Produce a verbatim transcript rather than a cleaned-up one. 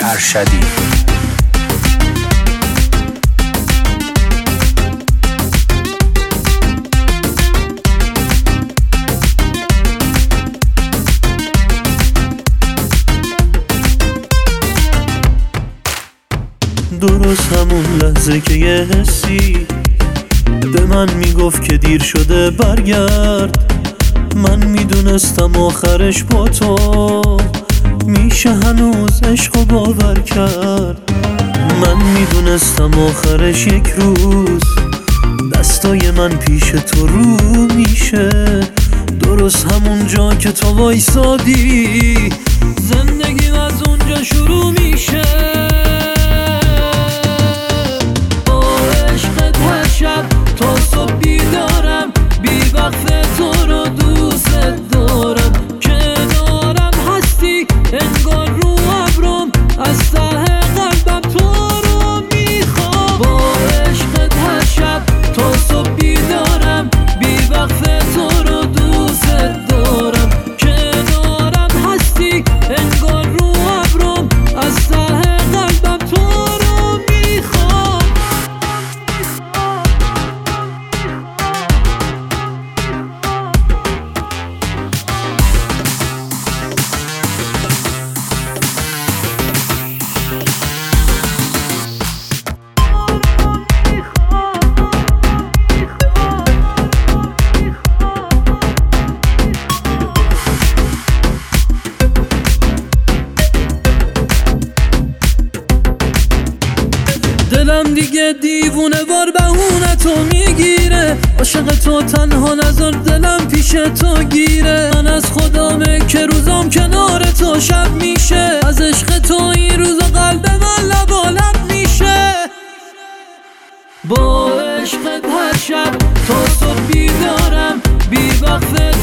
ارشدی. درست همون لحظه که یه حسی به من میگفت که دیر شده برگرد، من میدونستم آخرش با تو میشه هنوز عشق و باور کرد. من میدونستم آخرش یک روز دستای من پیش تو رو میشه، درست همون جا که تو وایسادی زندگیم از اونجا شروع میشه. شب تا صبح بیدارم، بی وقت تو رو دوست دارم، کنارم هستی انگار رو ابرم، از ته قلبم تو رو میخوام. با عشقت هر شب تا صبح بیدارم، بی وقت تو رو دوست دارم، کنارم هستی انگار رو ابرم، از ته قلبم تو رو میخوام. دلم دیگه دیوونه وار بهونه تو میگیره، عاشق تو تنها نظر دلم پیش تو گیره. من از خدامه که روزام کنار تو شب میشه، از عشق تو این روزا قلب من لبالب میشه. با عشقت هر شب تا صبح بیدارم، بی وقت